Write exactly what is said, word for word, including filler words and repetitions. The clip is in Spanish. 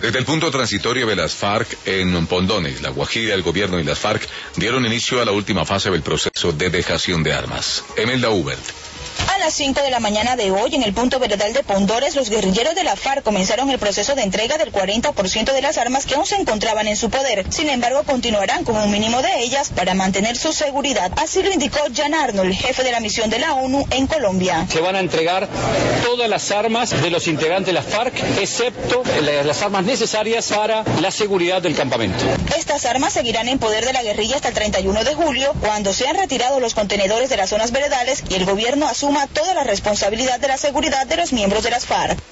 Desde el punto transitorio de las FARC en Pondones, La Guajira, el gobierno y las FARC dieron inicio a la última fase del proceso de dejación de armas. Emelda Hubert. A las cinco de la mañana de hoy, en el punto veredal de Pondores, los guerrilleros de la FARC comenzaron el proceso de entrega del cuarenta por ciento de las armas que aún se encontraban en su poder. Sin embargo, continuarán con un mínimo de ellas para mantener su seguridad. Así lo indicó Jan Arnold, jefe de la misión de la ONU en Colombia. Se van a entregar todas las armas de los integrantes de la FARC, excepto las armas necesarias para la seguridad del campamento. Estas armas seguirán en poder de la guerrilla hasta el treinta y uno de julio, cuando sean retirados los contenedores de las zonas veredales y el gobierno asuma toda la responsabilidad de la seguridad de los miembros de las FARC.